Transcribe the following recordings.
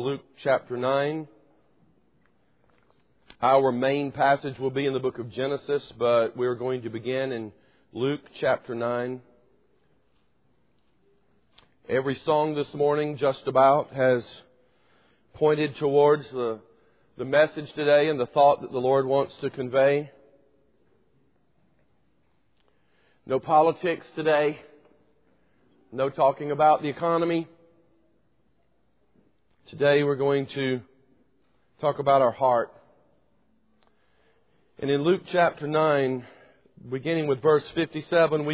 Luke chapter 9. Our main passage will be in the book of Genesis, but we're going to begin in Luke chapter 9. Every song this morning just about has pointed towards the message today and the thought that the Lord wants to convey. No politics today. No talking about the economy. Today we're going to talk about our heart. And in Luke chapter 9, beginning with verse 57,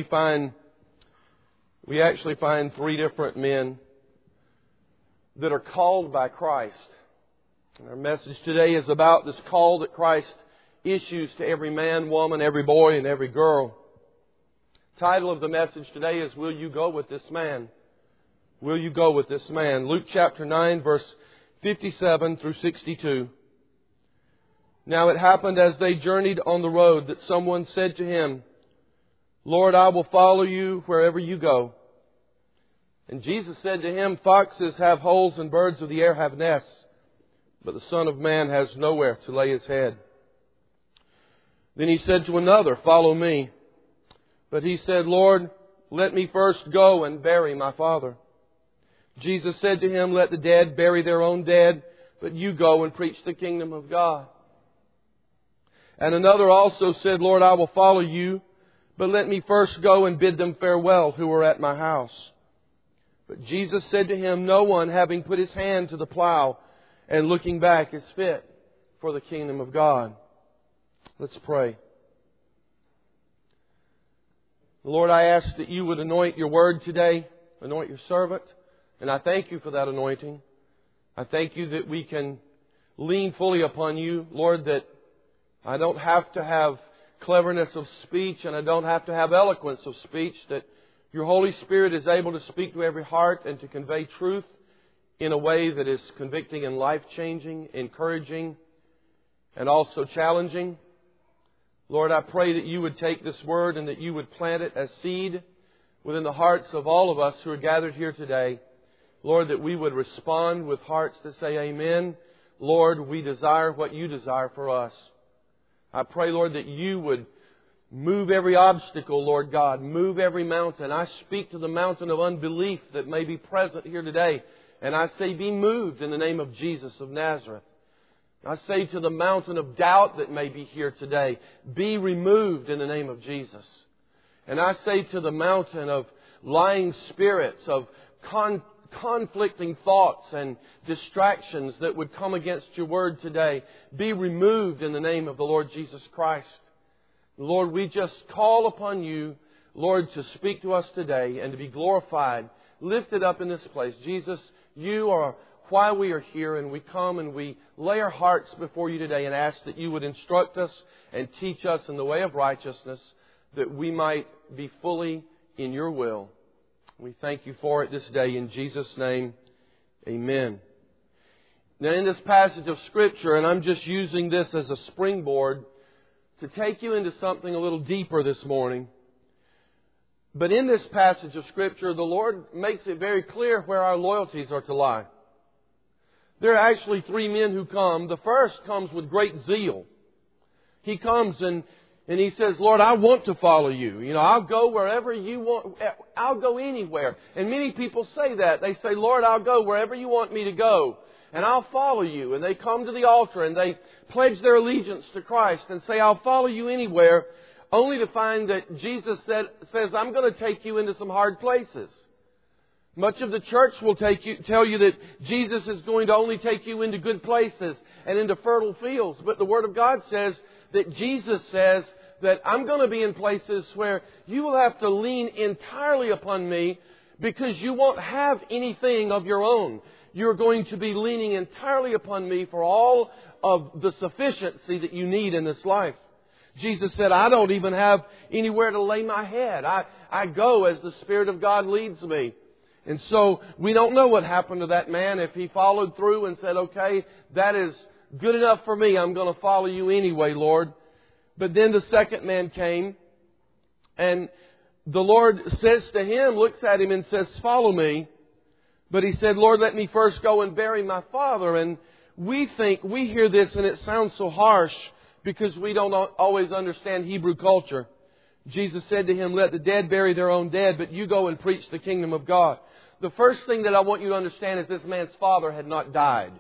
we actually find three different men that are called by Christ. And our message today is about this call that Christ issues to every man, woman, every boy, and every girl. The title of the message today is, Will You Go With This Man? Will you go with this man? Luke chapter 9, verse 57 through 62. Now it happened as they journeyed on the road that someone said to him, Lord, I will follow you wherever you go. And Jesus said to him, Foxes have holes and birds of the air have nests, but the Son of Man has nowhere to lay His head. Then he said to another, Follow me. But he said, Lord, let me first go and bury my father. Jesus said to him, Let the dead bury their own dead, but you go and preach the kingdom of God. And another also said, Lord, I will follow you, but let me first go and bid them farewell who are at my house. But Jesus said to him, No one, having put his hand to the plow and looking back, is fit for the kingdom of God. Let's pray. Lord, I ask that you would anoint your word today, anoint your servant. And I thank you for that anointing. I thank you that we can lean fully upon you. Lord, that I don't have to have cleverness of speech and I don't have to have eloquence of speech. That your Holy Spirit is able to speak to every heart and to convey truth in a way that is convicting and life-changing, encouraging, and also challenging. Lord, I pray that you would take this word and that you would plant it as seed within the hearts of all of us who are gathered here today. Lord, that we would respond with hearts that say, Amen. Lord, we desire what you desire for us. I pray, Lord, that you would move every obstacle, Lord God. Move every mountain. I speak to the mountain of unbelief that may be present here today. And I say, be moved in the name of Jesus of Nazareth. I say to the mountain of doubt that may be here today, be removed in the name of Jesus. And I say to the mountain of lying spirits, of conflicting thoughts and distractions that would come against your word today, be removed in the name of the Lord Jesus Christ. Lord, we just call upon you, Lord, to speak to us today and to be glorified, lifted up in this place. Jesus, you are why we are here, and we come and we lay our hearts before you today and ask that you would instruct us and teach us in the way of righteousness, that we might be fully in your will. We thank you for it this day in Jesus' name. Amen. Now in this passage of Scripture, and I'm just using this as a springboard to take you into something a little deeper this morning. But in this passage of Scripture, the Lord makes it very clear where our loyalties are to lie. There are actually three men who come. The first comes with great zeal. He comes and he says, Lord, I want to follow you. You know, I'll go wherever you want. I'll go anywhere. And many people say that. They say, Lord, I'll go wherever you want me to go. And I'll follow you. And they come to the altar and they pledge their allegiance to Christ and say, I'll follow you anywhere. Only to find that Jesus says, I'm going to take you into some hard places. Much of the church will tell you that Jesus is going to only take you into good places and into fertile fields. But the Word of God says that Jesus says that I'm going to be in places where you will have to lean entirely upon me because you won't have anything of your own. You're going to be leaning entirely upon me for all of the sufficiency that you need in this life. Jesus said, I don't even have anywhere to lay my head. I go as the Spirit of God leads me. And so we don't know what happened to that man. If he followed through and said, okay, that is good enough for me. I'm going to follow you anyway, Lord. But then the second man came and the Lord says to him, looks at him and says, follow me. But he said, Lord, let me first go and bury my father. And we hear this and it sounds so harsh because we don't always understand Hebrew culture. Jesus said to him, let the dead bury their own dead, but you go and preach the kingdom of God. The first thing that I want you to understand is this man's father had not died.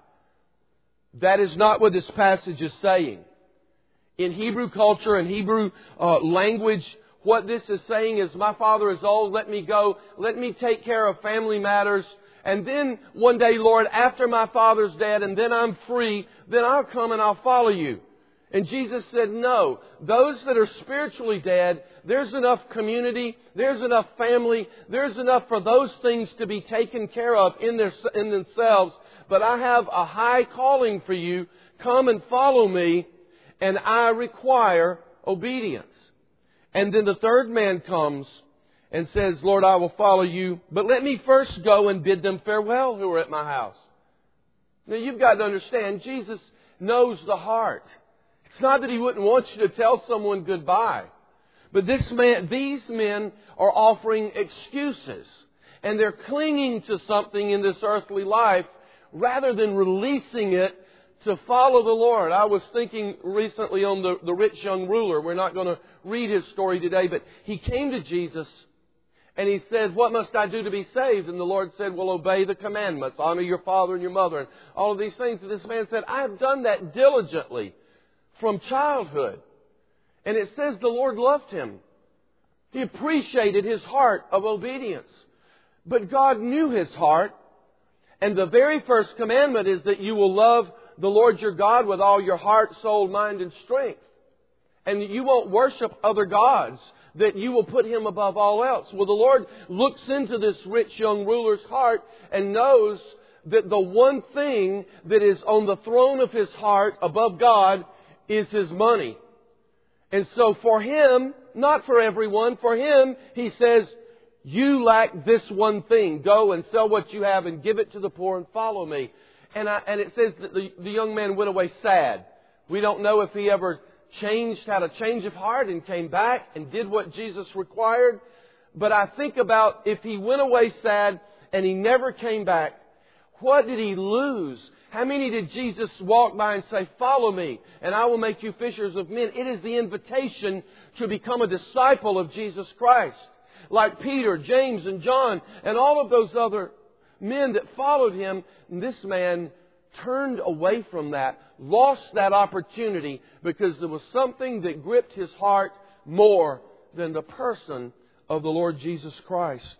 That is not what this passage is saying. In Hebrew culture and Hebrew language, what this is saying is, my father is old, let me go, let me take care of family matters, and then one day, Lord, after my father's dead and then I'm free, then I'll come and I'll follow you. And Jesus said, no, those that are spiritually dead, there's enough community, there's enough family, there's enough for those things to be taken care of in themselves. But I have a high calling for you. Come and follow me, and I require obedience. And then the third man comes and says, Lord, I will follow you, but let me first go and bid them farewell who are at my house. Now you've got to understand, Jesus knows the heart. It's not that He wouldn't want you to tell someone goodbye. But these men are offering excuses. And they're clinging to something in this earthly life rather than releasing it to follow the Lord. I was thinking recently on the rich young ruler. We're not going to read his story today, but he came to Jesus and he said, what must I do to be saved? And the Lord said, well, obey the commandments. Honor your father and your mother and all of these things. And this man said, I have done that diligently from childhood. And it says the Lord loved him. He appreciated his heart of obedience. But God knew his heart. And the very first commandment is that you will love the Lord your God with all your heart, soul, mind, and strength. And that you won't worship other gods. That you will put Him above all else. Well, the Lord looks into this rich young ruler's heart and knows that the one thing that is on the throne of his heart above God is his money. And so for him, not for everyone, for him, He says, you lack this one thing. Go and sell what you have and give it to the poor and follow me. And it says that the young man went away sad. We don't know if he ever had a change of heart and came back and did what Jesus required. But I think about if he went away sad and he never came back, what did he lose? How many did Jesus walk by and say, follow me and I will make you fishers of men? It is the invitation to become a disciple of Jesus Christ. Like Peter, James, and John, and all of those other men that followed Him. And this man turned away from that, lost that opportunity because there was something that gripped his heart more than the person of the Lord Jesus Christ.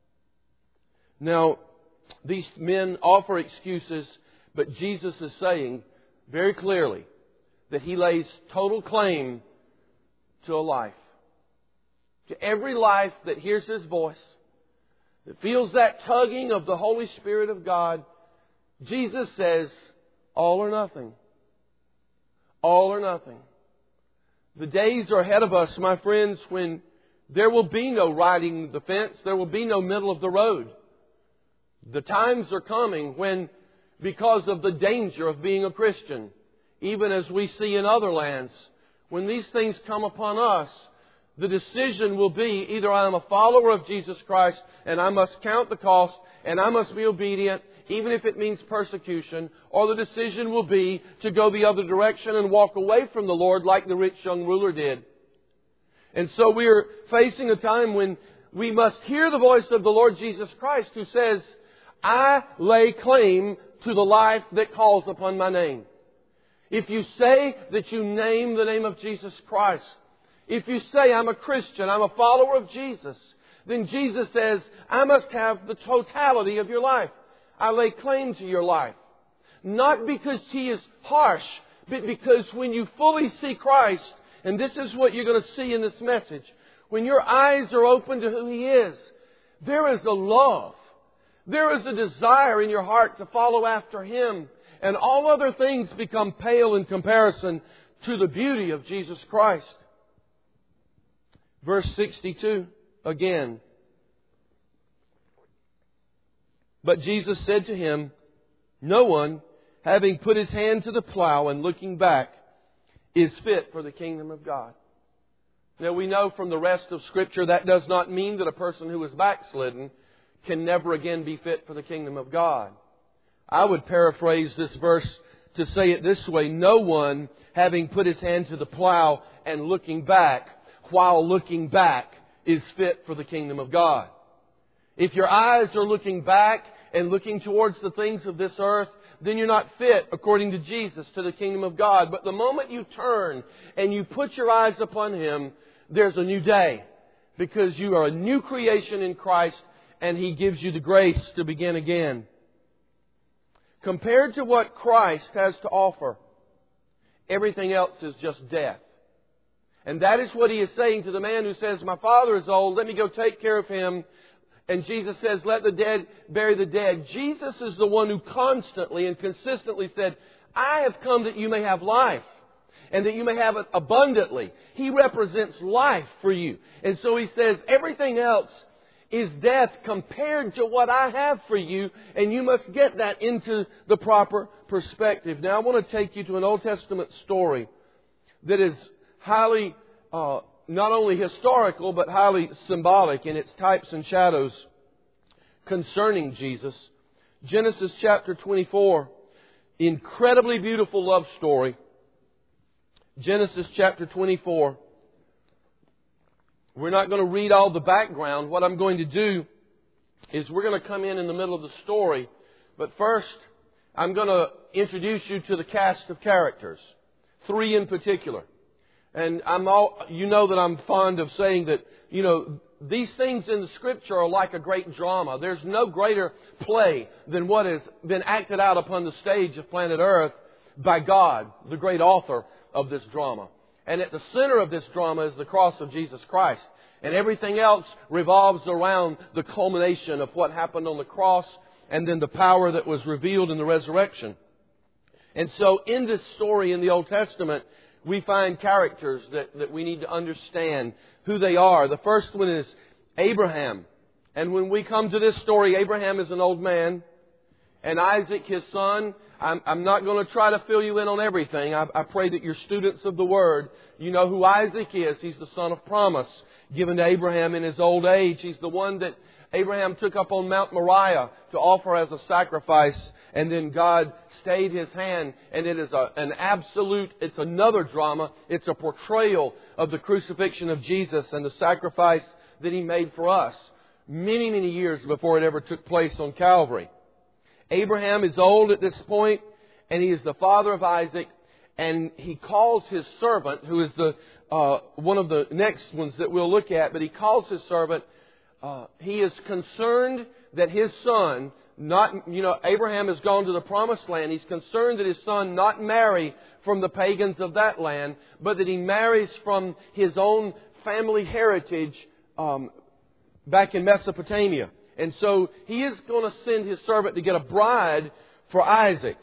Now, these men offer excuses, but Jesus is saying very clearly that He lays total claim to a life. To every life that hears His voice, that feels that tugging of the Holy Spirit of God, Jesus says, all or nothing. All or nothing. The days are ahead of us, my friends, when there will be no riding the fence. There will be no middle of the road. The times are coming when, because of the danger of being a Christian, even as we see in other lands, when these things come upon us, the decision will be either I am a follower of Jesus Christ and I must count the cost and I must be obedient, even if it means persecution, or the decision will be to go the other direction and walk away from the Lord like the rich young ruler did. And so we are facing a time when we must hear the voice of the Lord Jesus Christ who says, I lay claim to the life that calls upon my name. If you say that you name the name of Jesus Christ, if you say, I'm a Christian, I'm a follower of Jesus, then Jesus says, I must have the totality of your life. I lay claim to your life. Not because He is harsh, but because when you fully see Christ, and this is what you're going to see in this message, when your eyes are open to who He is, there is a love. There is a desire in your heart to follow after Him. And all other things become pale in comparison to the beauty of Jesus Christ. Verse 62 again. But Jesus said to him, no one, having put his hand to the plow and looking back, is fit for the kingdom of God. Now we know from the rest of Scripture that does not mean that a person who is backslidden can never again be fit for the kingdom of God. I would paraphrase this verse to say it this way: no one, having put his hand to the plow and looking back, while looking back, is fit for the kingdom of God. If your eyes are looking back and looking towards the things of this earth, then you're not fit, according to Jesus, to the kingdom of God. But the moment you turn and you put your eyes upon Him, there's a new day. Because you are a new creation in Christ, and He gives you the grace to begin again. Compared to what Christ has to offer, everything else is just death. And that is what He is saying to the man who says, my father is old, let me go take care of him. And Jesus says, let the dead bury the dead. Jesus is the one who constantly and consistently said, I have come that you may have life, and that you may have it abundantly. He represents life for you. And so He says, everything else is death compared to what I have for you, and you must get that into the proper perspective. Now I want to take you to an Old Testament story that is highly not only historical, but highly symbolic in its types and shadows concerning Jesus. Genesis chapter 24, incredibly beautiful love story. Genesis chapter 24. We're not going to read all the background. What I'm going to do is we're going to come in the middle of the story. But first, I'm going to introduce you to the cast of characters. 3 in particular. And you know that I'm fond of saying that, these things in the Scripture are like a great drama. There's no greater play than what has been acted out upon the stage of planet Earth by God, the great author of this drama. And at the center of this drama is the cross of Jesus Christ. And everything else revolves around the culmination of what happened on the cross and then the power that was revealed in the resurrection. And so in this story in the Old Testament, we find characters that we need to understand who they are. The first one is Abraham. And when we come to this story, Abraham is an old man. And Isaac, his son, I'm not going to try to fill you in on everything. I pray that you're students of the Word. You know who Isaac is. He's the son of promise given to Abraham in his old age. He's the one that Abraham took up on Mount Moriah to offer as a sacrifice. And then God stayed His hand. And it is it's another drama. It's a portrayal of the crucifixion of Jesus and the sacrifice that He made for us many, many years before it ever took place on Calvary. Abraham is old at this point, and he is the father of Isaac, and he calls his servant, who is one of the next ones that we'll look at, but he calls his servant, he is concerned that his son, Abraham has gone to the promised land. He's concerned that his son not marry from the pagans of that land, but that he marries from his own family heritage back in Mesopotamia. And so he is going to send his servant to get a bride for Isaac.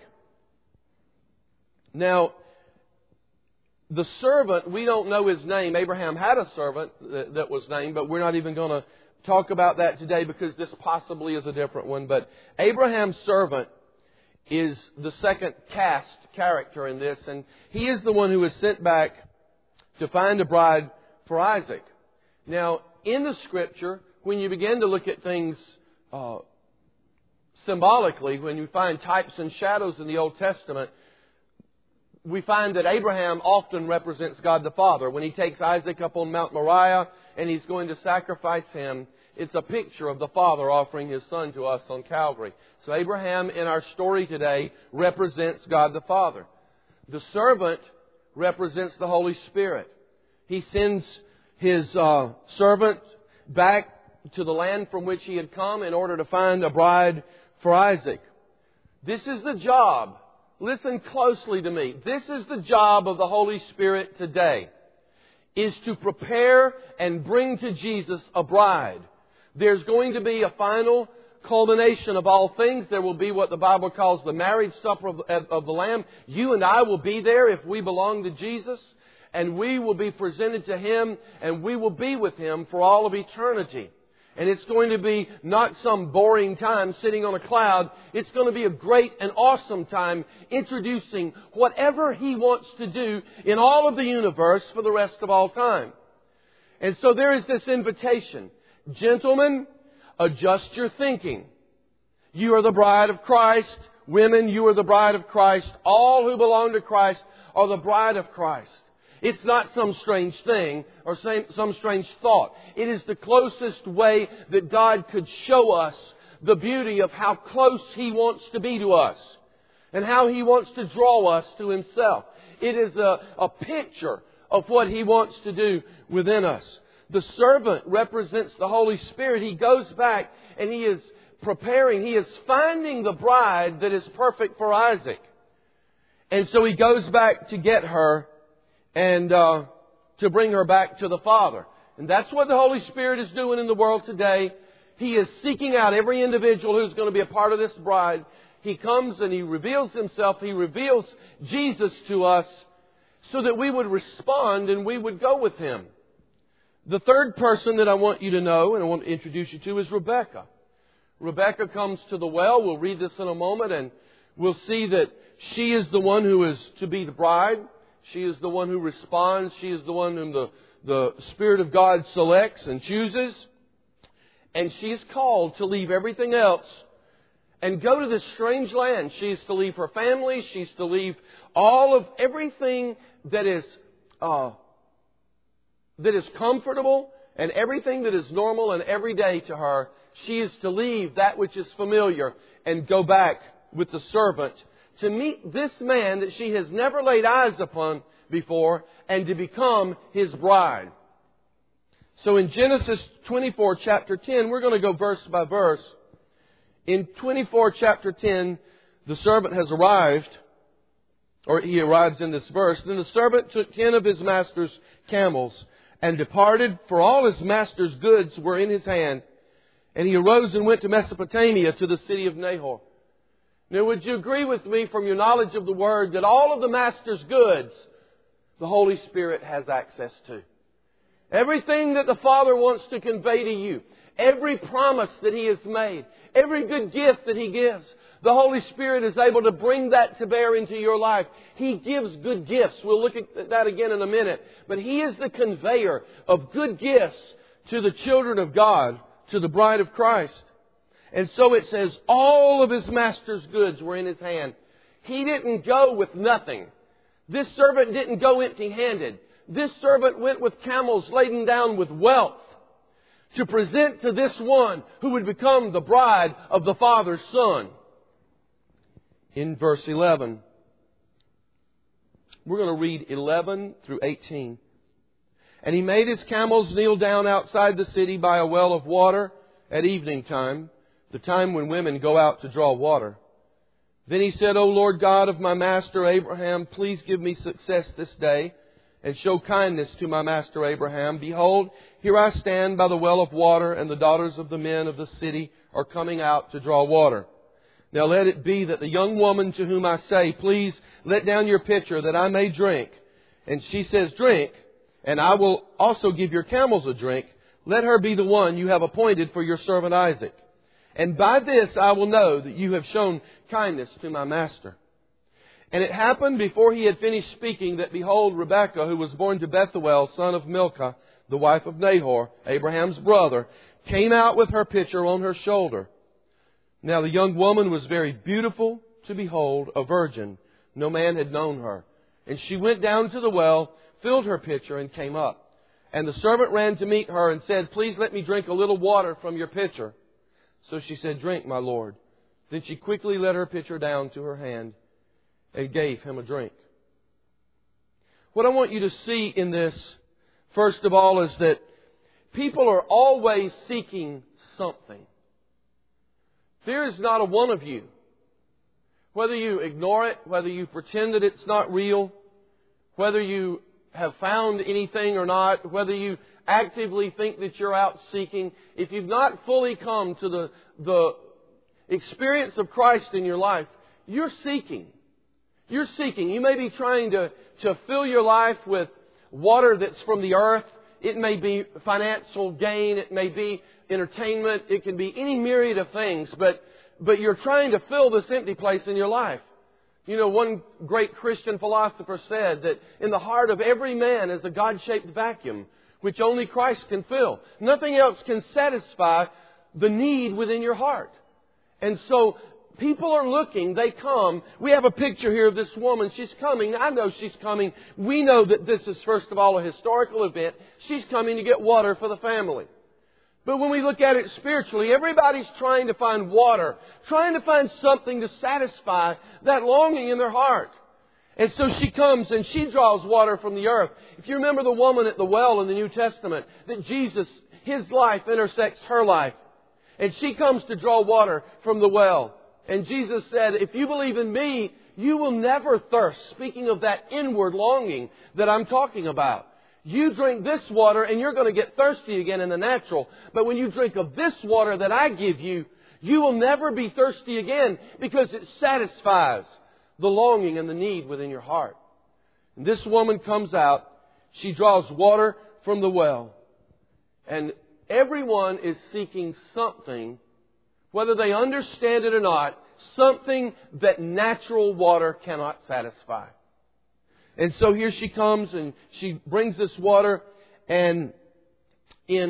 Now, the servant, we don't know his name. Abraham had a servant that was named, but we're not even going to talk about that today because this possibly is a different one. But Abraham's servant is the second cast character in this, and he is the one who is sent back to find a bride for Isaac. Now, in the Scripture, when you begin to look at things symbolically, when you find types and shadows in the Old Testament, we find that Abraham often represents God the Father. When he takes Isaac up on Mount Moriah and he's going to sacrifice him, it's a picture of the Father offering His Son to us on Calvary. So Abraham in our story today represents God the Father. The servant represents the Holy Spirit. He sends his servant back to the land from which he had come in order to find a bride for Isaac. This is the job. Listen closely to me. This is the job of the Holy Spirit today, is to prepare and bring to Jesus a bride. There's going to be a final culmination of all things. There will be what the Bible calls the marriage supper of the Lamb. You and I will be there if we belong to Jesus. And we will be presented to Him, and we will be with Him for all of eternity. And it's going to be not some boring time sitting on a cloud. It's going to be a great and awesome time introducing whatever He wants to do in all of the universe for the rest of all time. And so there is this invitation. Gentlemen, adjust your thinking. You are the bride of Christ. Women, you are the bride of Christ. All who belong to Christ are the bride of Christ. It's not some strange thing or some strange thought. It is the closest way that God could show us the beauty of how close He wants to be to us and how He wants to draw us to Himself. It is a picture of what He wants to do within us. The servant represents the Holy Spirit. He goes back and he is preparing. He is finding the bride that is perfect for Isaac. And so he goes back to get her and to bring her back to the Father. And that's what the Holy Spirit is doing in the world today. He is seeking out every individual who's going to be a part of this bride. He comes and He reveals Himself. He reveals Jesus to us so that we would respond and we would go with Him. The third person that I want you to know and I want to introduce you to is Rebekah. Rebekah comes to the well. We'll read this in a moment and we'll see that she is the one who is to be the bride. She is the one who responds. She is the one whom the Spirit of God selects and chooses. And she is called to leave everything else and go to this strange land. She is to leave her family. She's to leave all of everything that is comfortable and everything that is normal and everyday to her. She is to leave that which is familiar and go back with the servant to meet this man that she has never laid eyes upon before and to become his bride. So in Genesis 24, chapter 10, we're going to go verse by verse. In 24, chapter 10, the servant has arrived, or he arrives in this verse. Then the servant took 10 of his master's camels and departed, for all his master's goods were in his hand. And he arose and went to Mesopotamia to the city of Nahor. Now, would you agree with me from your knowledge of the Word that all of the Master's goods, the Holy Spirit has access to? Everything that the Father wants to convey to you, every promise that He has made, every good gift that He gives, the Holy Spirit is able to bring that to bear into your life. He gives good gifts. We'll look at that again in a minute. But He is the conveyor of good gifts to the children of God, to the bride of Christ. And so it says all of his master's goods were in his hand. He didn't go with nothing. This servant didn't go empty-handed. This servant went with camels laden down with wealth to present to this one who would become the bride of the Father's Son. In verse 11, we're going to read 11 through 18. And he made his camels kneel down outside the city by a well of water at evening time, the time when women go out to draw water. Then he said, O Lord God of my master Abraham, please give me success this day and show kindness to my master Abraham. Behold, here I stand by the well of water, and the daughters of the men of the city are coming out to draw water. Now let it be that the young woman to whom I say, please let down your pitcher that I may drink. And she says, drink, and I will also give your camels a drink. Let her be the one you have appointed for your servant Isaac. And by this I will know that you have shown kindness to my master. And it happened before he had finished speaking that, behold, Rebekah, who was born to Bethuel, son of Milcah, the wife of Nahor, Abraham's brother, came out with her pitcher on her shoulder. Now the young woman was very beautiful to behold, a virgin. No man had known her. And she went down to the well, filled her pitcher, and came up. And the servant ran to meet her and said, please let me drink a little water from your pitcher. So she said, drink, my lord. Then she quickly let her pitcher down to her hand and gave him a drink. What I want you to see in this, first of all, is that people are always seeking something. There is not a one of you, whether you ignore it, whether you pretend that it's not real, whether you have found anything or not, whether you actively think that you're out seeking, if you've not fully come to the experience of Christ in your life, you're seeking. You're seeking. You may be trying to fill your life with water that's from the earth. It may be financial gain. It may be entertainment. It can be any myriad of things. But you're trying to fill this empty place in your life. You know, one great Christian philosopher said that in the heart of every man is a God-shaped vacuum, which only Christ can fill. Nothing else can satisfy the need within your heart. And so people are looking, they come. We have a picture here of this woman. She's coming. I know she's coming. We know that this is, first of all, a historical event. She's coming to get water for the family. But when we look at it spiritually, everybody's trying to find water, trying to find something to satisfy that longing in their heart. And so she comes and she draws water from the earth. If you remember the woman at the well in the New Testament, that Jesus, His life intersects her life. And she comes to draw water from the well. And Jesus said, if you believe in me, you will never thirst. Speaking of that inward longing that I'm talking about. You drink this water and you're going to get thirsty again in the natural. But when you drink of this water that I give you, you will never be thirsty again because it satisfies the longing and the need within your heart. And this woman comes out. She draws water from the well. And everyone is seeking something, whether they understand it or not, something that natural water cannot satisfy. And so here she comes and she brings this water, and in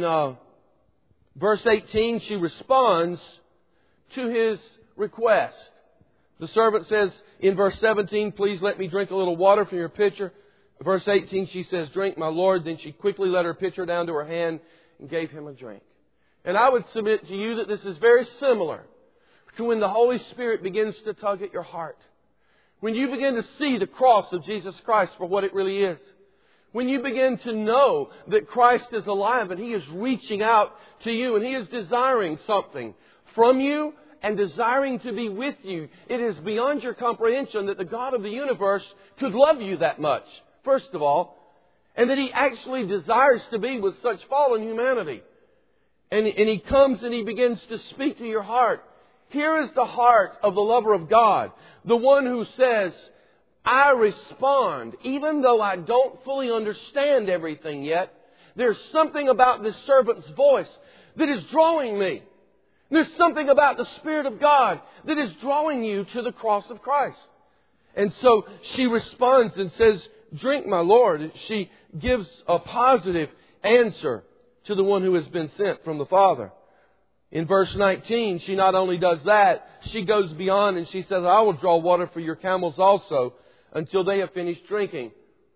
verse 18 she responds to his request. The servant says in verse 17, please let me drink a little water from your pitcher. Verse 18 she says, drink, my Lord. Then she quickly let her pitcher down to her hand and gave him a drink. And I would submit to you that this is very similar to when the Holy Spirit begins to tug at your heart. When you begin to see the cross of Jesus Christ for what it really is. When you begin to know that Christ is alive and He is reaching out to you and He is desiring something from you and desiring to be with you. It is beyond your comprehension that the God of the universe could love you that much, first of all. And that He actually desires to be with such fallen humanity. And He comes and He begins to speak to your heart. Here is the heart of the lover of God. The one who says, I respond, even though I don't fully understand everything yet. There's something about this servant's voice that is drawing me. There's something about the Spirit of God that is drawing you to the cross of Christ. And so she responds and says, drink, my Lord. She gives a positive answer to the one who has been sent from the Father. In verse 19, she not only does that, she goes beyond and she says, I will draw water for your camels also until they have finished drinking.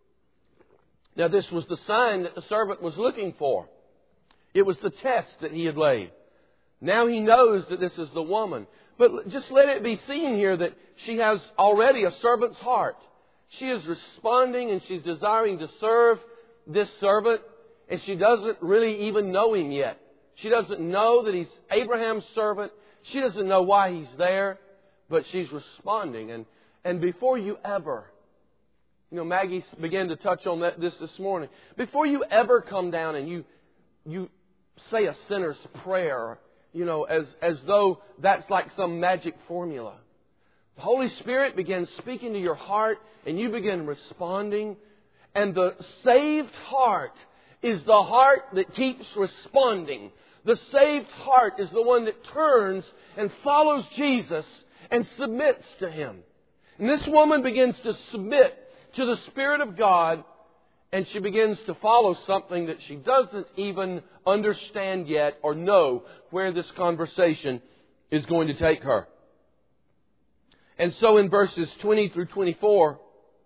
Now this was the sign that the servant was looking for. It was the test that he had laid. Now he knows that this is the woman. But just let it be seen here that she has already a servant's heart. She is responding and she's desiring to serve this servant, and she doesn't really even know him yet. She doesn't know that he's Abraham's servant. She doesn't know why he's there, but she's responding. And before you ever, Maggie began to touch on this morning. Before you ever come down and you say a sinner's prayer, as though that's like some magic formula. The Holy Spirit begins speaking to your heart and you begin responding. And the saved heart is the heart that keeps responding. The saved heart is the one that turns and follows Jesus and submits to Him. And this woman begins to submit to the Spirit of God, and she begins to follow something that she doesn't even understand yet or know where this conversation is going to take her. And so in verses 20 through 24,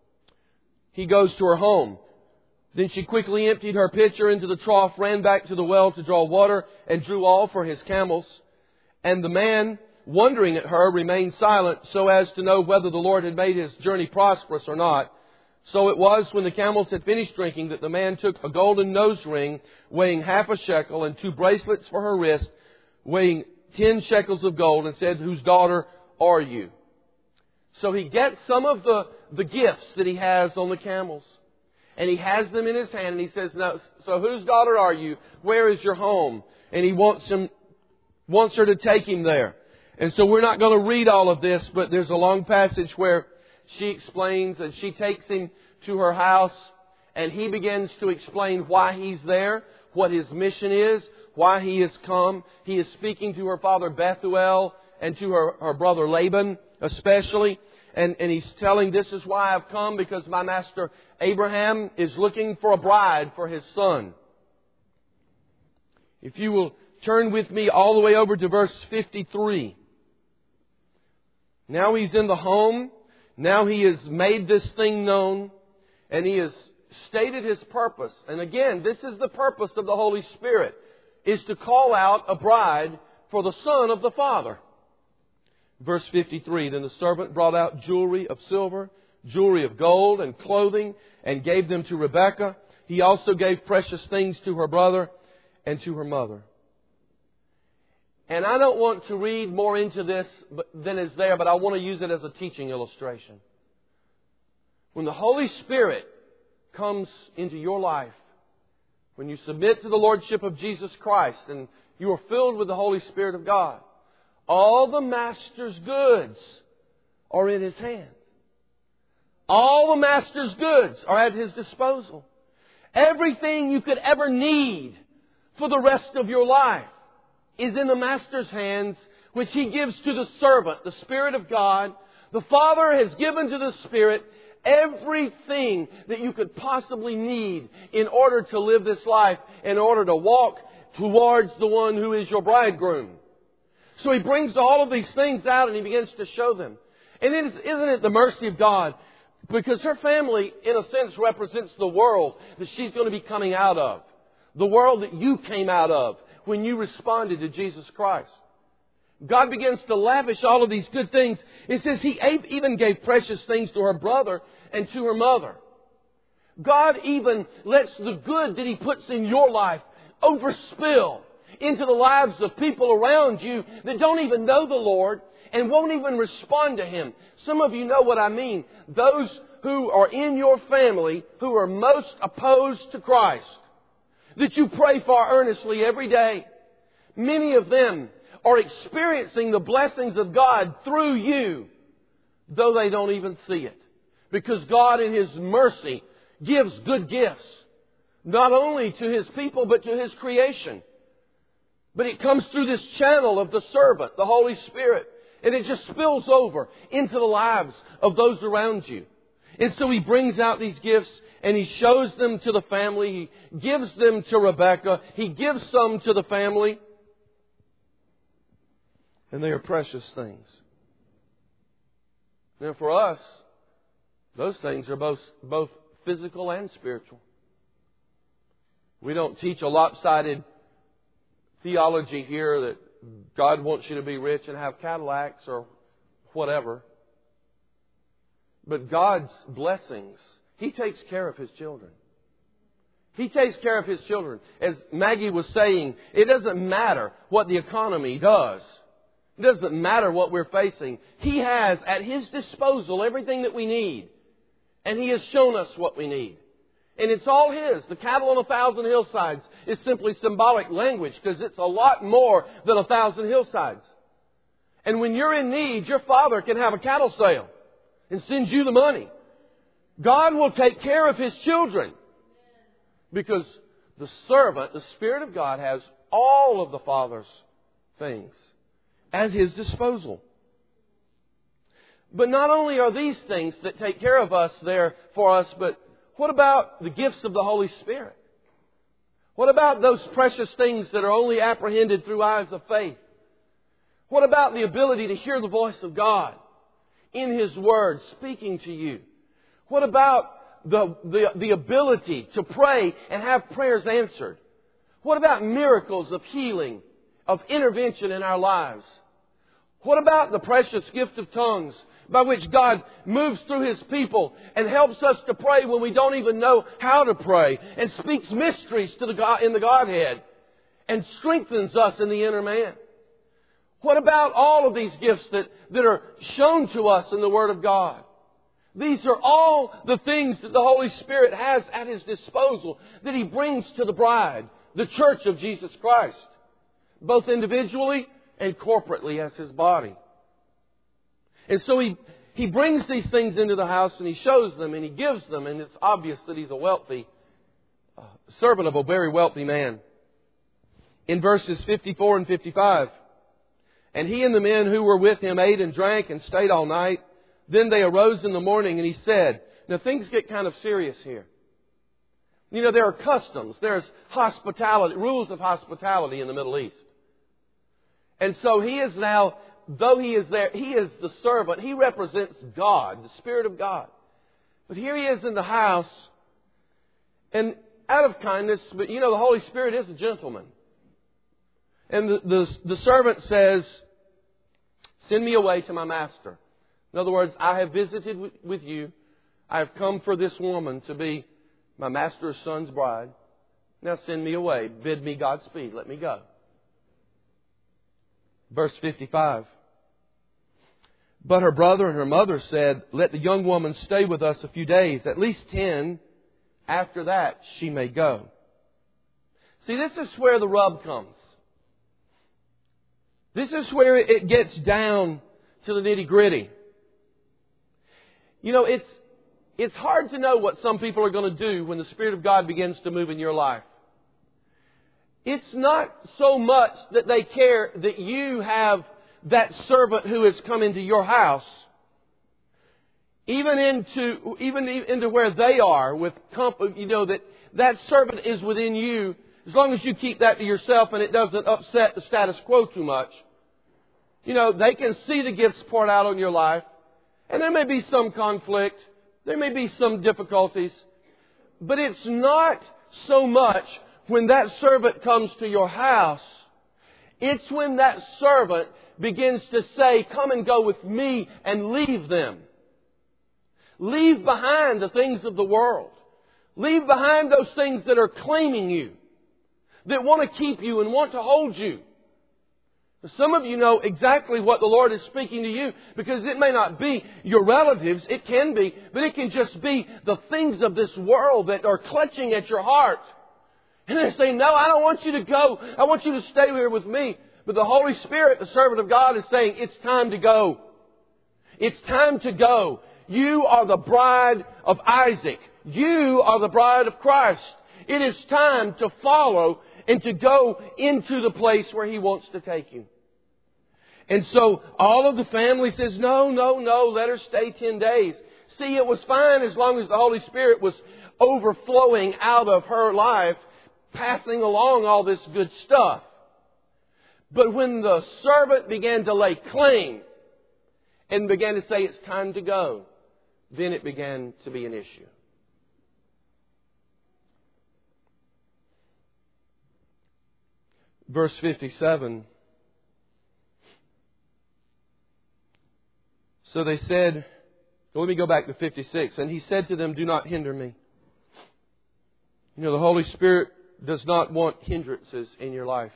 he goes to her home. Then she quickly emptied her pitcher into the trough, ran back to the well to draw water, and drew all for his camels. And the man, wondering at her, remained silent so as to know whether the Lord had made his journey prosperous or not. So it was when the camels had finished drinking that the man took a golden nose ring weighing 1/2 shekel and 2 bracelets for her wrist weighing 10 shekels of gold and said, whose daughter are you? So he gets some of the gifts that he has on the camels. And he has them in his hand and he says, "Now, so whose daughter are you? Where is your home?" And he wants her to take him there. And so we're not going to read all of this, but there's a long passage where she explains, and she takes him to her house and he begins to explain why he's there, what his mission is, why he has come. He is speaking to her father Bethuel and to her brother Laban especially. And he's telling, this is why I've come, because my master Abraham is looking for a bride for his son. If you will turn with me all the way over to verse 53. Now he's in the home. Now he has made this thing known. And he has stated his purpose. And again, this is the purpose of the Holy Spirit, is to call out a bride for the son of the Father. Verse 53, then the servant brought out jewelry of silver, jewelry of gold, and clothing, and gave them to Rebekah. He also gave precious things to her brother and to her mother. And I don't want to read more into this than is there, but I want to use it as a teaching illustration. When the Holy Spirit comes into your life, when you submit to the Lordship of Jesus Christ and you are filled with the Holy Spirit of God, all the Master's goods are in His hand. All the Master's goods are at His disposal. Everything you could ever need for the rest of your life is in the Master's hands, which He gives to the servant, the Spirit of God. The Father has given to the Spirit everything that you could possibly need in order to live this life, in order to walk towards the one who is your bridegroom. So He brings all of these things out and He begins to show them. And isn't it the mercy of God? Because her family, in a sense, represents the world that she's going to be coming out of. The world that you came out of when you responded to Jesus Christ. God begins to lavish all of these good things. It says He even gave precious things to her brother and to her mother. God even lets the good that He puts in your life overspill into the lives of people around you that don't even know the Lord and won't even respond to Him. Some of you know what I mean. Those who are in your family who are most opposed to Christ, that you pray for earnestly every day. Many of them are experiencing the blessings of God through you, though they don't even see it. Because God in His mercy gives good gifts, not only to His people, but to His creation. But it comes through this channel of the servant, the Holy Spirit. And it just spills over into the lives of those around you. And so He brings out these gifts and He shows them to the family. He gives them to Rebekah. He gives some to the family. And they are precious things. Now for us, those things are both physical and spiritual. We don't teach a lopsided theology here that God wants you to be rich and have Cadillacs or whatever. But God's blessings, He takes care of His children. He takes care of His children. As Maggie was saying, it doesn't matter what the economy does. It doesn't matter what we're facing. He has at His disposal everything that we need. And He has shown us what we need. And it's all His. The cattle on 1,000 hillsides is simply symbolic language because it's a lot more than 1,000 hillsides. And when you're in need, your Father can have a cattle sale and send you the money. God will take care of His children because the servant, the Spirit of God, has all of the Father's things at His disposal. But not only are these things that take care of us there for us, but what about the gifts of the Holy Spirit? What about those precious things that are only apprehended through eyes of faith? What about the ability to hear the voice of God in His Word speaking to you? What about the ability to pray and have prayers answered? What about miracles of healing, of intervention in our lives? What about the precious gift of tongues by which God moves through His people and helps us to pray when we don't even know how to pray and speaks mysteries to in the Godhead and strengthens us in the inner man? What about all of these gifts that are shown to us in the Word of God? These are all the things that the Holy Spirit has at His disposal that He brings to the bride, the church of Jesus Christ, both individually and corporately as His body. And so He brings these things into the house and He shows them and He gives them, and it's obvious that He's a wealthy servant of a very wealthy man. In verses 54 and 55, and he and the men who were with him ate and drank and stayed all night. Then they arose in the morning and he said, now things get kind of serious here. You know, there are customs. There's hospitality, rules of hospitality in the Middle East. And so he is now, though he is there, he is the servant. He represents God, the Spirit of God. But here he is in the house, and out of kindness, but you know the Holy Spirit is a gentleman. And the servant says, send me away to my master. In other words, I have visited with you. I have come for this woman to be my master's son's bride. Now send me away. Bid me Godspeed. Let me go. Verse 55. But her brother and her mother said, let the young woman stay with us a few days, at least 10. After that, she may go. See, this is where the rub comes. This is where it gets down to the nitty-gritty. You know, it's hard to know what some people are going to do when the Spirit of God begins to move in your life. It's not so much that they care that you have that servant who has come into your house, even into where they are with you know that servant is within you. As long as you keep that to yourself and it doesn't upset the status quo too much, you know they can see the gifts poured out on your life, and there may be some conflict, there may be some difficulties, but it's not so much when that servant comes to your house. It's when that servant begins to say, come and go with me, and leave them. Leave behind the things of the world. Leave behind those things that are claiming you, that want to keep you and want to hold you. Some of you know exactly what the Lord is speaking to you, because it may not be your relatives, it can be, but it can just be the things of this world that are clutching at your heart. And they're saying, no, I don't want you to go. I want you to stay here with me. But the Holy Spirit, the servant of God, is saying, it's time to go. It's time to go. You are the bride of Isaac. You are the bride of Christ. It is time to follow and to go into the place where He wants to take you. And so all of the family says, no, let her stay 10 days. See, it was fine as long as the Holy Spirit was overflowing out of her life, passing along all this good stuff. But when the servant began to lay claim and began to say it's time to go, then it began to be an issue. Verse 57. So they said, let me go back to 56. And He said to them, do not hinder me. You know, the Holy Spirit does not want hindrances in your life.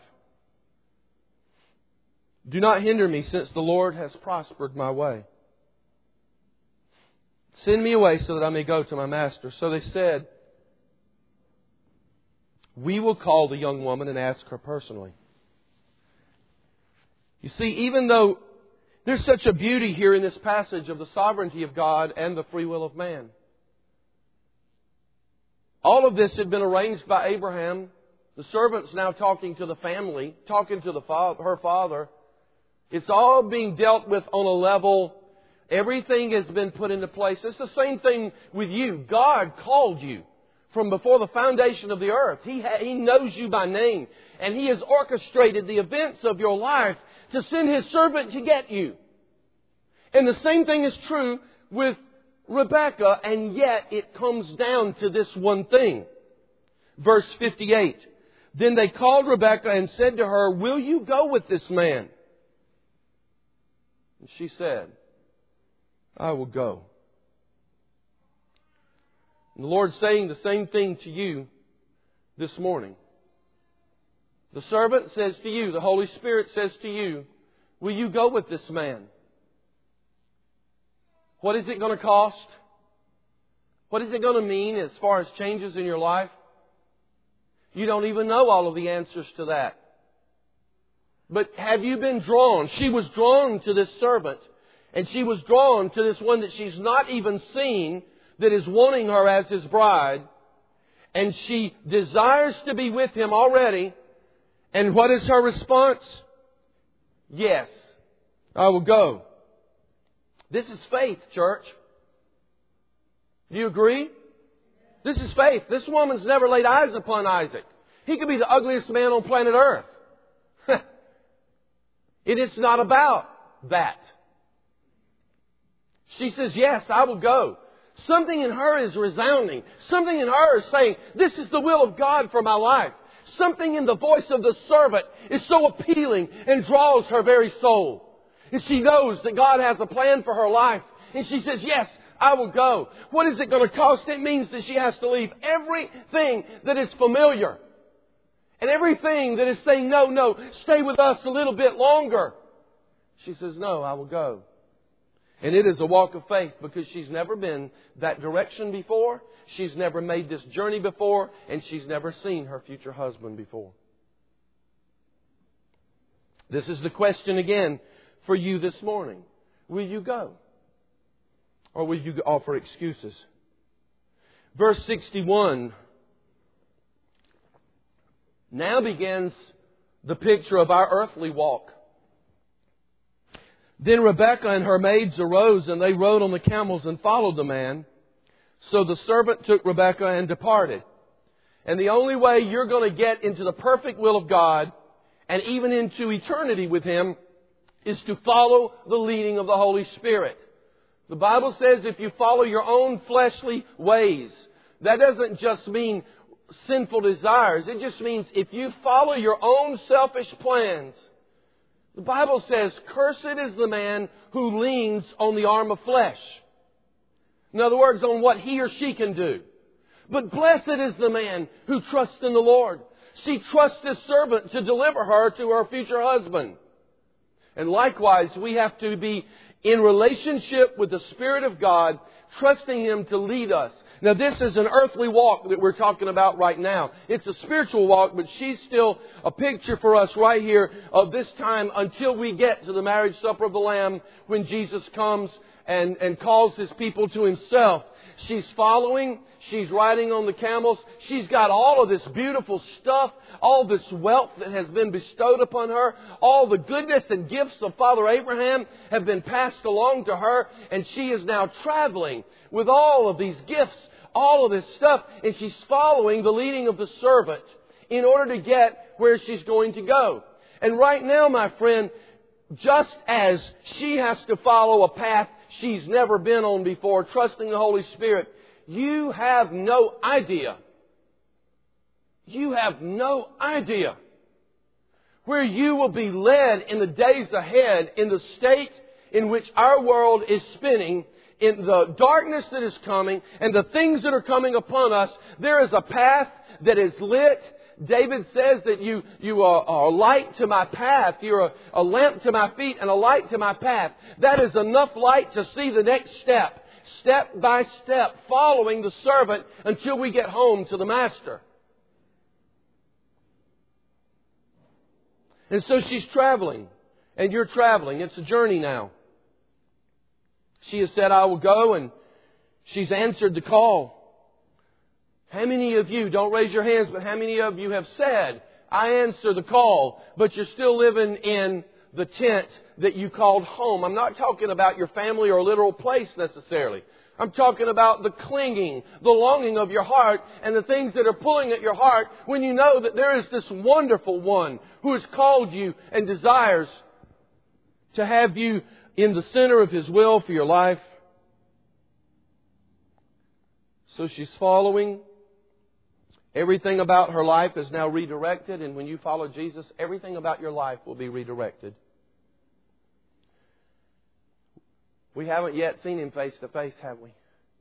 Do not hinder me, since the Lord has prospered my way. Send me away so that I may go to my master. So they said, we will call the young woman and ask her personally. You see, even though there's such a beauty here in this passage of the sovereignty of God and the free will of man, all of this had been arranged by Abraham. The servant's now talking to the family, talking to her father. It's all being dealt with on a level. Everything has been put into place. It's the same thing with you. God called you from before the foundation of the earth. He knows you by name. And He has orchestrated the events of your life to send His servant to get you. And the same thing is true with Rebekah, and yet it comes down to this one thing. Verse 58. Then they called Rebekah and said to her, will you go with this man? And she said, I will go. And the Lord's saying the same thing to you this morning. The servant says to you, the Holy Spirit says to you, will you go with this man? What is it going to cost? What is it going to mean as far as changes in your life? You don't even know all of the answers to that. But have you been drawn? She was drawn to this servant. And she was drawn to this one that she's not even seen, that is wanting her as his bride. And she desires to be with him already. And what is her response? Yes, I will go. This is faith, church. Do you agree? This is faith. This woman's never laid eyes upon Isaac. He could be the ugliest man on planet Earth. It's not about that. She says, yes, I will go. Something in her is resounding. Something in her is saying, this is the will of God for my life. Something in the voice of the servant is so appealing and draws her very soul. And she knows that God has a plan for her life. And she says, yes, I will go. What is it going to cost? It means that she has to leave everything that is familiar. And everything that is saying, no, stay with us a little bit longer. She says, no, I will go. And it is a walk of faith because she's never been that direction before. She's never made this journey before. And she's never seen her future husband before. This is the question again for you this morning. Will you go? Or will you offer excuses? Verse 61 now begins the picture of our earthly walk. Then Rebekah and her maids arose, and they rode on the camels and followed the man. So the servant took Rebekah and departed. And the only way you're going to get into the perfect will of God and even into eternity with Him is to follow the leading of the Holy Spirit. The Bible says if you follow your own fleshly ways, that doesn't just mean sinful desires. It just means if you follow your own selfish plans. The Bible says, cursed is the man who leans on the arm of flesh. In other words, on what he or she can do. But blessed is the man who trusts in the Lord. She trusts His servant to deliver her to her future husband. And likewise, we have to be in relationship with the Spirit of God, trusting Him to lead us. Now, this is an earthly walk that we're talking about right now. It's a spiritual walk, but she's still a picture for us right here of this time until we get to the marriage supper of the Lamb when Jesus comes and calls His people to Himself. She's following. She's riding on the camels. She's got all of this beautiful stuff, all this wealth that has been bestowed upon her. All the goodness and gifts of Father Abraham have been passed along to her. And she is now traveling with all of these gifts, all of this stuff. And she's following the leading of the servant in order to get where she's going to go. And right now, my friend, just as she has to follow a path she's never been on before, trusting the Holy Spirit, you have no idea. You have no idea where you will be led in the days ahead in the state in which our world is spinning, in the darkness that is coming and the things that are coming upon us. There is a path that is lit. David says that you are a light to my path. You're a lamp to my feet and a light to my path. That is enough light to see the next step. Step by step, following the servant until we get home to the Master. And so she's traveling. And you're traveling. It's a journey now. She has said, I will go, and she's answered the call. How many of you, don't raise your hands, but how many of you have said, I answer the call, but you're still living in the tent that you called home? I'm not talking about your family or a literal place necessarily. I'm talking about the clinging, the longing of your heart and the things that are pulling at your heart when you know that there is this wonderful one who has called you and desires to have you in the center of His will for your life. So she's following. Everything about her life is now redirected. And when you follow Jesus, everything about your life will be redirected. We haven't yet seen Him face to face, have we?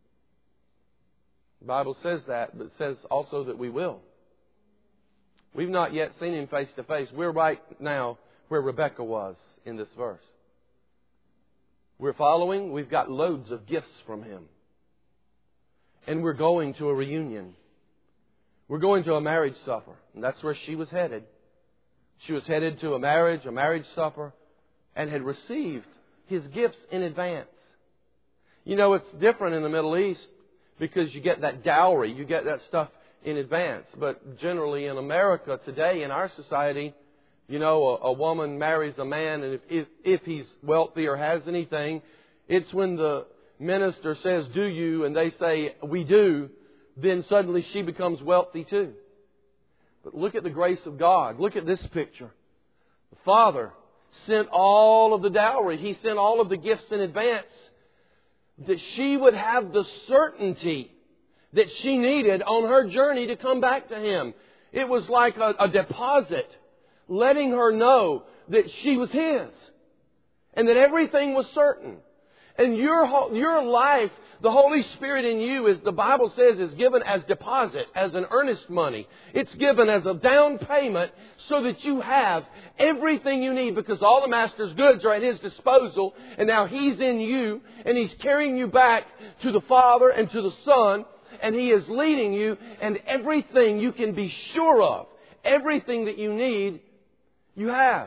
The Bible says that, but it says also that we will. We've not yet seen Him face to face. We're right now where Rebekah was in this verse. We're following. We've got loads of gifts from Him. And we're going to a reunion. We're going to a marriage supper. And that's where she was headed. She was headed to a marriage supper, and had received His gifts in advance. You know, it's different in the Middle East because you get that dowry. You get that stuff in advance. But generally in America today, in our society, you know, a woman marries a man, and if he's wealthy or has anything, it's when the minister says, do you? And they say, we do. Then suddenly she becomes wealthy too. But look at the grace of God. Look at this picture. The Father sent all of the dowry. He sent all of the gifts in advance, that she would have the certainty that she needed on her journey to come back to Him. It was like a deposit, letting her know that she was His and that everything was certain. And your life, the Holy Spirit in you, as the Bible says, is given as deposit, as an earnest money. It's given as a down payment so that you have everything you need, because all the Master's goods are at His disposal, and now He's in you and He's carrying you back to the Father and to the Son, and He is leading you, and everything you can be sure of, everything that you need, you have.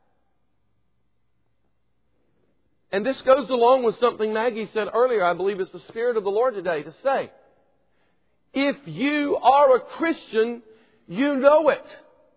And this goes along with something Maggie said earlier. I believe it's the Spirit of the Lord today to say, if you are a Christian, you know it.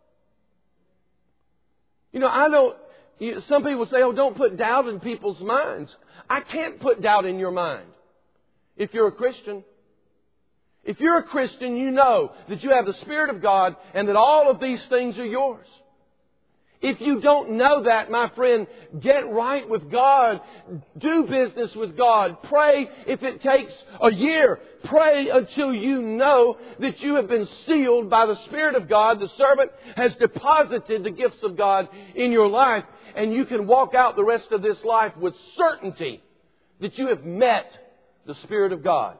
You know, some people say, oh, don't put doubt in people's minds. I can't put doubt in your mind if you're a Christian. If you're a Christian, you know that you have the Spirit of God and that all of these things are yours. If you don't know that, my friend, get right with God. Do business with God. Pray if it takes a year. Pray until you know that you have been sealed by the Spirit of God. The servant has deposited the gifts of God in your life, and you can walk out the rest of this life with certainty that you have met the Spirit of God.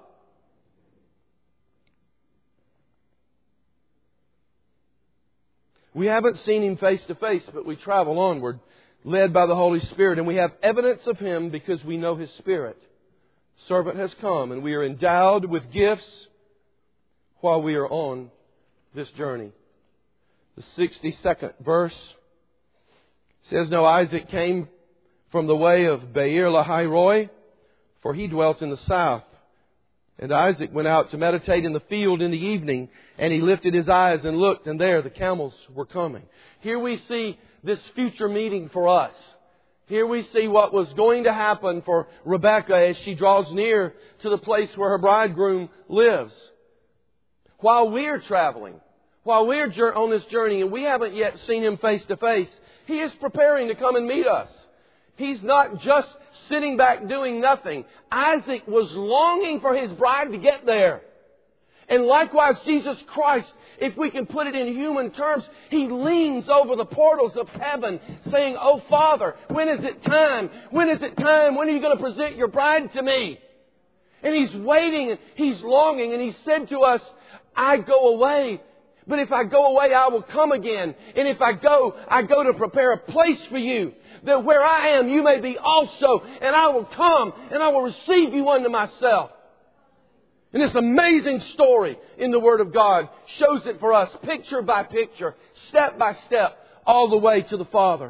We haven't seen Him face to face, but we travel onward, led by the Holy Spirit. And we have evidence of Him because we know His Spirit. Servant has come, and we are endowed with gifts while we are on this journey. The 62nd verse says, Now Isaac came from the way of Beer Lahai Roi, for he dwelt in the south. And Isaac went out to meditate in the field in the evening, and he lifted his eyes and looked, and there the camels were coming. Here we see this future meeting for us. Here we see what was going to happen for Rebekah as she draws near to the place where her bridegroom lives. While we're traveling, while we're on this journey, and we haven't yet seen Him face to face, He is preparing to come and meet us. He's not just sitting back doing nothing. Isaac was longing for his bride to get there. And likewise, Jesus Christ, if we can put it in human terms, He leans over the portals of heaven saying, Oh Father, when is it time? When is it time? When are you going to present your bride to me? And He's waiting and He's longing, and He said to us, I go away. But if I go away, I will come again. And if I go to prepare a place for you, that where I am, you may be also. And I will come and I will receive you unto myself. And this amazing story in the Word of God shows it for us, picture by picture, step by step, all the way to the Father.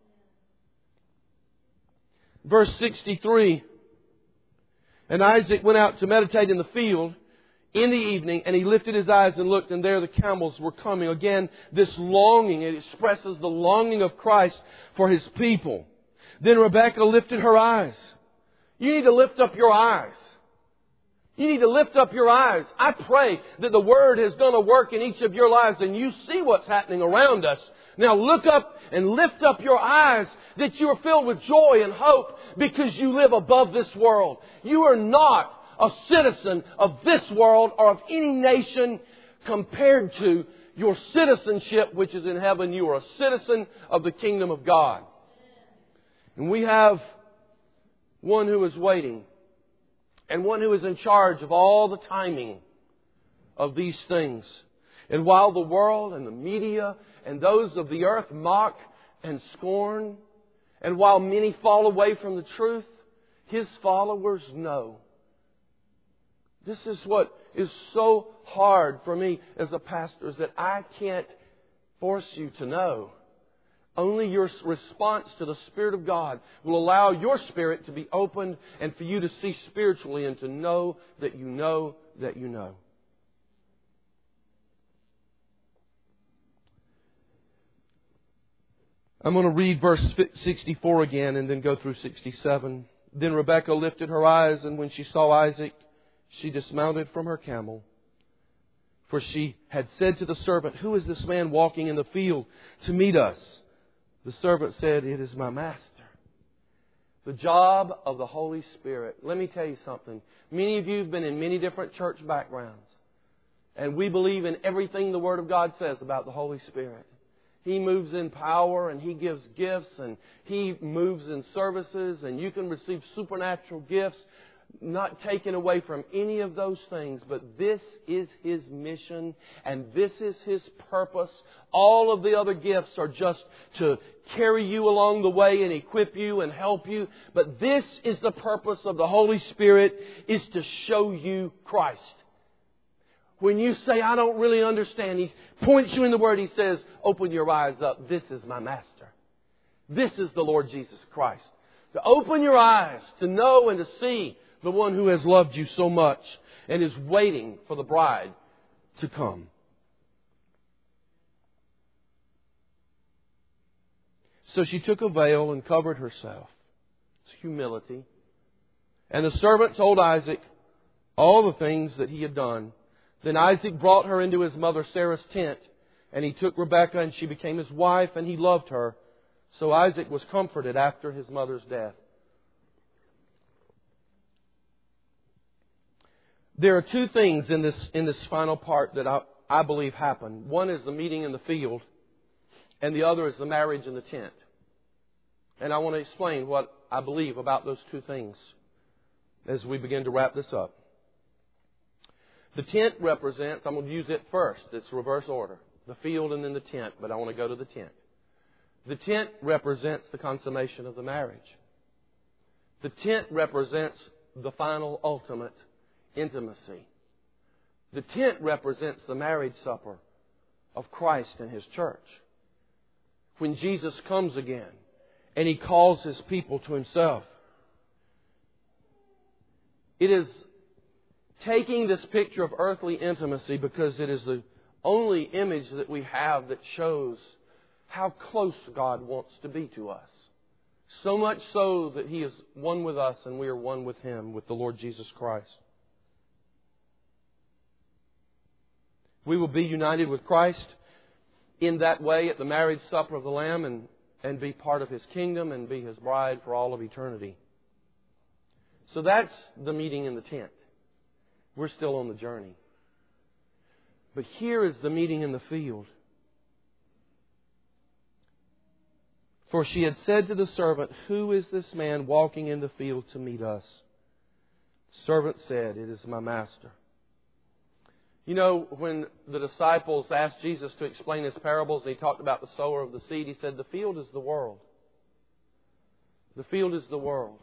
Verse 63. And Isaac went out to meditate in the field in the evening, and he lifted his eyes and looked, and there the camels were coming. Again, this longing, it expresses the longing of Christ for His people. Then Rebekah lifted her eyes. You need to lift up your eyes. You need to lift up your eyes. I pray that the Word is going to work in each of your lives, and you see what's happening around us. Now look up and lift up your eyes, that you are filled with joy and hope because you live above this world. You are not a citizen of this world or of any nation compared to your citizenship which is in heaven. You are a citizen of the kingdom of God. And we have one who is waiting and one who is in charge of all the timing of these things. And while the world and the media and those of the earth mock and scorn, and while many fall away from the truth, His followers know. This is what is so hard for me as a pastor, is that I can't force you to know. Only your response to the Spirit of God will allow your spirit to be opened and for you to see spiritually and to know that you know that you know. I'm going to read verse 64 again and then go through 67. Then Rebekah lifted her eyes, and when she saw Isaac, she dismounted from her camel. For she had said to the servant, Who is this man walking in the field to meet us? The servant said, "It is my master." The job of the Holy Spirit. Let me tell you something. Many of you have been in many different church backgrounds. And we believe in everything the Word of God says about the Holy Spirit. He moves in power and He gives gifts and He moves in services and you can receive supernatural gifts. Not taken away from any of those things, but this is His mission and this is His purpose. All of the other gifts are just to carry you along the way and equip you and help you. But this is the purpose of the Holy Spirit, is to show you Christ. When you say, "I don't really understand," He points you in the Word. He says, "Open your eyes up. This is my Master. This is the Lord Jesus Christ." To open your eyes, to know and to see the one who has loved you so much and is waiting for the bride to come. So she took a veil and covered herself. It's humility. And the servant told Isaac all the things that he had done. Then Isaac brought her into his mother Sarah's tent, and he took Rebekah, and she became his wife, and he loved her. So Isaac was comforted after his mother's death. There are two things in this final part that I believe happened. One is the meeting in the field, and the other is the marriage in the tent. And I want to explain what I believe about those two things as we begin to wrap this up. The tent represents, I'm going to use it first, it's reverse order. The field and then the tent, but I want to go to the tent. The tent represents the consummation of the marriage. The tent represents the final, ultimate intimacy. The tent represents the marriage supper of Christ and His church. When Jesus comes again and He calls His people to Himself. It is taking this picture of earthly intimacy because it is the only image that we have that shows how close God wants to be to us. So much so that He is one with us and we are one with Him, with the Lord Jesus Christ. We will be united with Christ in that way at the marriage supper of the Lamb and be part of His kingdom and be His bride for all of eternity. So that's the meeting in the tent. We're still on the journey. But here is the meeting in the field. For she had said to the servant, "Who is this man walking in the field to meet us?" The servant said, "It is my master." You know, when the disciples asked Jesus to explain His parables, and He talked about the sower of the seed, He said, the field is the world. The field is the world.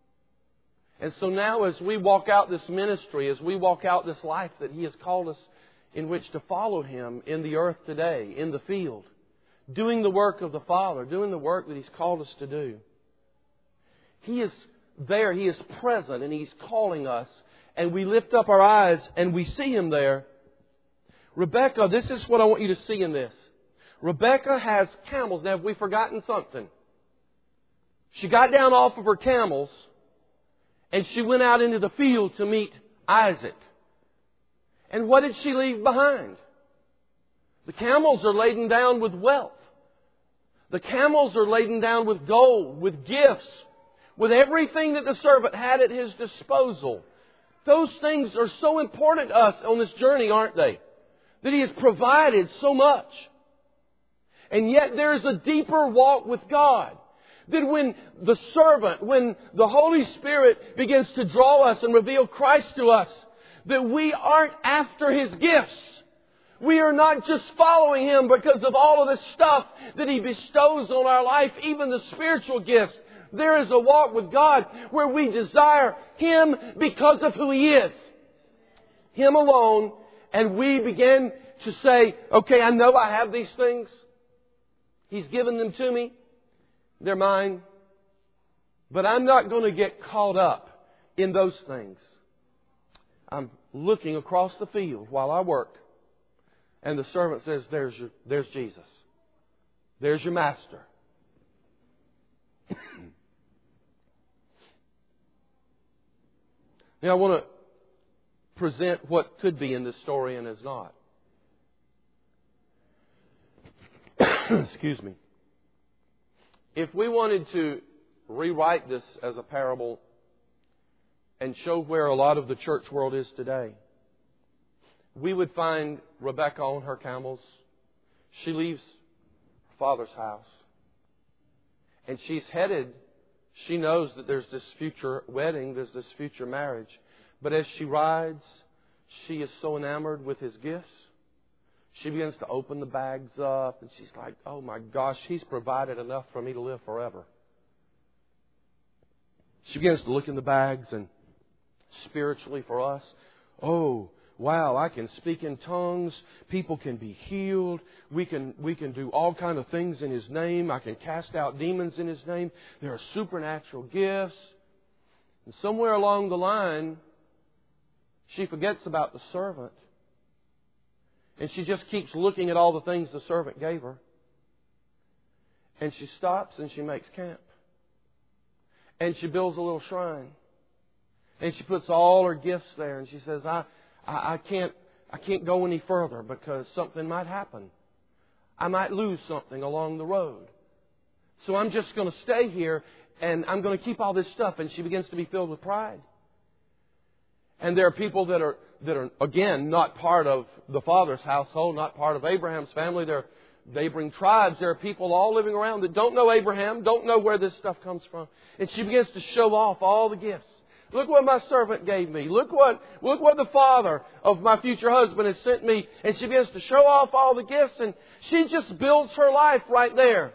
And so now as we walk out this ministry, as we walk out this life that He has called us in which to follow Him in the earth today, in the field, doing the work of the Father, doing the work that He's called us to do. He is there, He is present, and He's calling us. And we lift up our eyes and we see Him there. Rebekah, this is what I want you to see in this. Rebekah has camels. Now, have we forgotten something? She got down off of her camels and she went out into the field to meet Isaac. And what did she leave behind? The camels are laden down with wealth. The camels are laden down with gold, with gifts, with everything that the servant had at his disposal. Those things are so important to us on this journey, aren't they? That He has provided so much. And yet there is a deeper walk with God. That when the servant, when the Holy Spirit begins to draw us and reveal Christ to us, that we aren't after His gifts. We are not just following Him because of all of the stuff that He bestows on our life, even the spiritual gifts. There is a walk with God where we desire Him because of who He is. Him alone. And we begin to say, okay, I know I have these things. He's given them to me. They're mine. But I'm not going to get caught up in those things. I'm looking across the field while I work. And the servant says, there's Jesus. There's your master. Now I want to present what could be in this story and is not. Excuse me. If we wanted to rewrite this as a parable and show where a lot of the church world is today, we would find Rebecca on her camels. She leaves her father's house. And she's headed, she knows that there's this future wedding, there's this future marriage. But as she rides, she is so enamored with His gifts. She begins to open the bags up, and she's like, oh my gosh, He's provided enough for me to live forever. She begins to look in the bags, and spiritually for us, oh, wow, I can speak in tongues. People can be healed. We can do all kinds of things in His name. I can cast out demons in His name. There are supernatural gifts. And somewhere along the line, she forgets about the servant. And she just keeps looking at all the things the servant gave her. And she stops and she makes camp. And she builds a little shrine. And she puts all her gifts there. And she says, I can't go any further because something might happen. I might lose something along the road. So I'm just going to stay here and I'm going to keep all this stuff. And she begins to be filled with pride. And there are people that are again not part of the Father's household, not part of Abraham's family. They're neighboring tribes. There are people all living around that don't know Abraham, don't know where this stuff comes from. And she begins to show off all the gifts. Look what my servant gave me. Look what the father of my future husband has sent me. And she begins to show off all the gifts, and she just builds her life right there.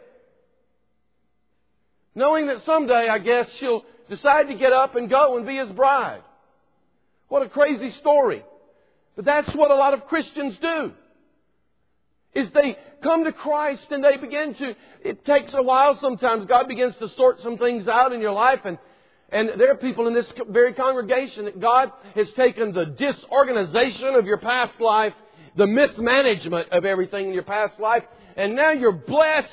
Knowing that someday, I guess, she'll decide to get up and go and be his bride. What a crazy story. But that's what a lot of Christians do. Is they come to Christ and they begin to, it takes a while sometimes. God begins to sort some things out in your life, and there are people in this very congregation that God has taken the disorganization of your past life, the mismanagement of everything in your past life, and now you're blessed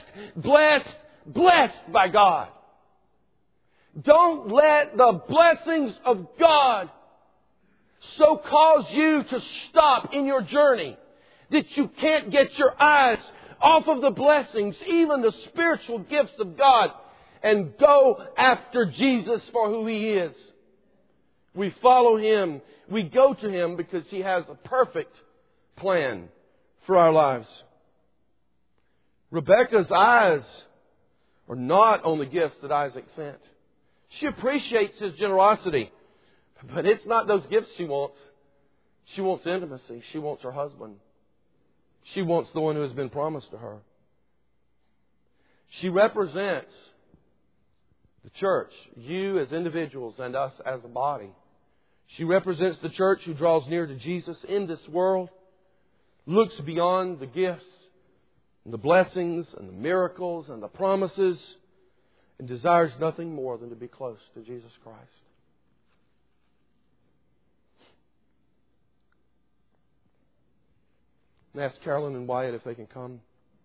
by God. Don't let the blessings of God so cause you to stop in your journey that you can't get your eyes off of the blessings, even the spiritual gifts of God, and go after Jesus for who He is. We follow Him. We go to Him because He has a perfect plan for our lives. Rebecca's eyes are not on the gifts that Isaac sent. She appreciates his generosity, but it's not those gifts she wants. She wants intimacy. She wants her husband. She wants the one who has been promised to her. She represents the church, you as individuals and us as a body. She represents the church who draws near to Jesus in this world, looks beyond the gifts and the blessings and the miracles and the promises, and desires nothing more than to be close to Jesus Christ. And ask Carolyn and Wyatt if they can come.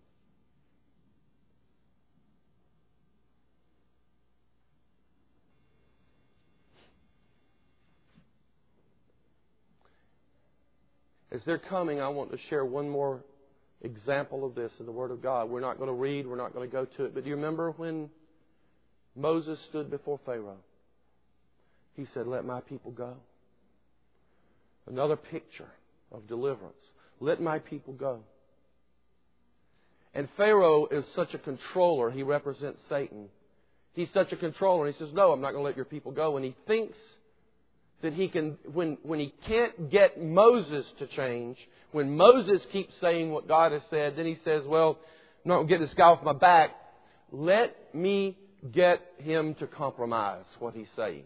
As they're coming, I want to share one more example of this in the Word of God. We're not going to read, we're not going to go to it. But do you remember when Moses stood before Pharaoh? He said, "Let my people go." Another picture of deliverance. Let my people go. And Pharaoh is such a controller. He represents Satan. He's such a controller. He says, "No, I'm not going to let your people go." And he thinks that he can, when he can't get Moses to change, when Moses keeps saying what God has said, then he says, "Well, I'm not going to get this guy off my back. Let me get him to compromise what he's saying."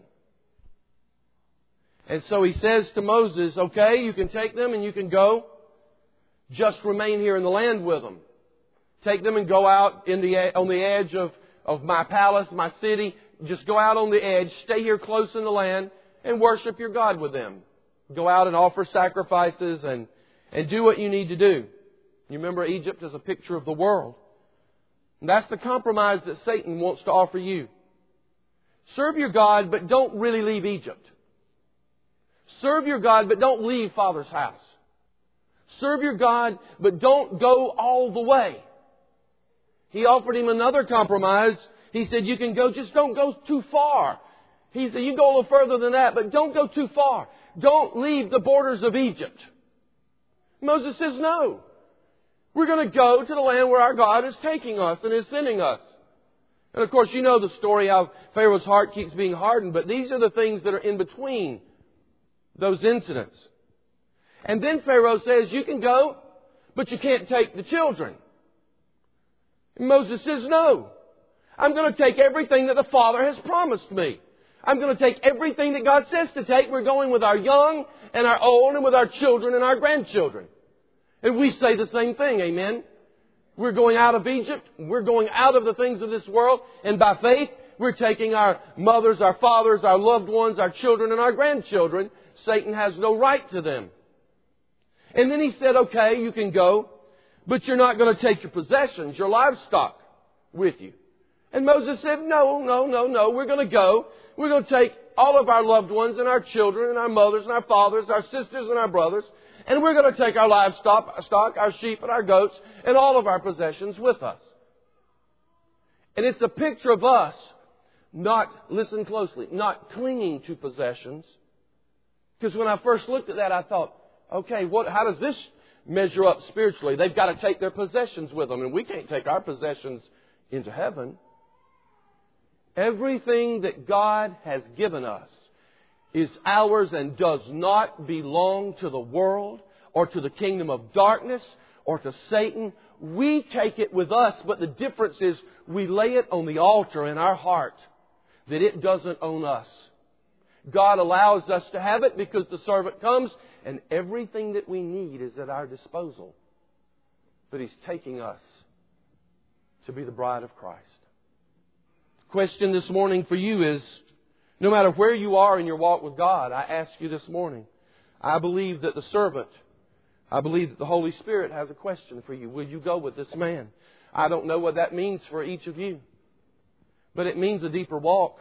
And so he says to Moses, "Okay, you can take them and you can go. Just remain here in the land with them. Take them and go out on the edge of my palace, my city. Just go out on the edge. Stay here close in the land and worship your God with them. Go out and offer sacrifices and do what you need to do." You remember, Egypt is a picture of the world. And that's the compromise that Satan wants to offer you. Serve your God, but don't really leave Egypt. Serve your God, but don't leave Father's house. Serve your God, but don't go all the way. He offered him another compromise. He said, you can go, just don't go too far. He said, you go a little further than that, but don't go too far. Don't leave the borders of Egypt. Moses says, no. We're going to go to the land where our God is taking us and is sending us. And of course, you know the story how Pharaoh's heart keeps being hardened, but these are the things that are in between those incidents. And then Pharaoh says, you can go, but you can't take the children. And Moses says, no. I'm going to take everything that the Father has promised me. I'm going to take everything that God says to take. We're going with our young and our old and with our children and our grandchildren. And we say the same thing, amen? We're going out of Egypt. We're going out of the things of this world. And by faith, we're taking our mothers, our fathers, our loved ones, our children, and our grandchildren. Satan has no right to them. And then he said, okay, you can go, but you're not going to take your possessions, your livestock with you. And Moses said, no. We're going to go. We're going to take all of our loved ones and our children and our mothers and our fathers, our sisters and our brothers. And we're going to take our livestock, our sheep and our goats, and all of our possessions with us. And it's a picture of us listen closely, not clinging to possessions. Because when I first looked at that, I thought, okay, how does this measure up spiritually? They've got to take their possessions with them, and we can't take our possessions into heaven. Everything that God has given us is ours and does not belong to the world or to the kingdom of darkness or to Satan. We take it with us, but the difference is we lay it on the altar in our heart that it doesn't own us. God allows us to have it because the servant comes and everything that we need is at our disposal. But He's taking us to be the bride of Christ. The question this morning for you is, no matter where you are in your walk with God, I ask you this morning, I believe that the Holy Spirit has a question for you. Will you go with this man? I don't know what that means for each of you, but it means a deeper walk.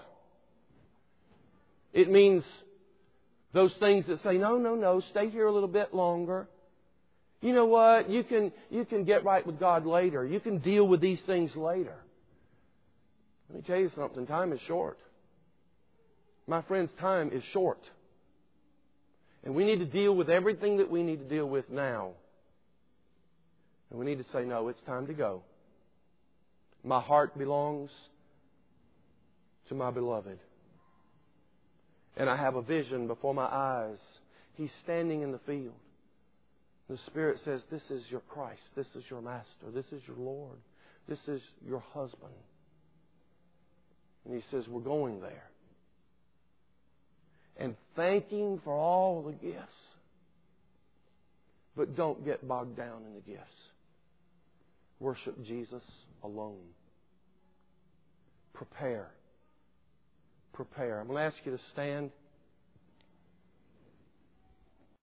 It means those things that say, no, stay here a little bit longer. You know what? You can get right with God later. You can deal with these things later. Let me tell you something. Time is short. My friends, time is short. And we need to deal with everything that we need to deal with now. And we need to say, no, it's time to go. My heart belongs to my beloved. And I have a vision before my eyes. He's standing in the field. The Spirit says, this is your Christ. This is your Master. This is your Lord. This is your husband. And He says, we're going there. And thank Him for all the gifts. But don't get bogged down in the gifts. Worship Jesus alone. Prepare. I'm going to ask you to stand.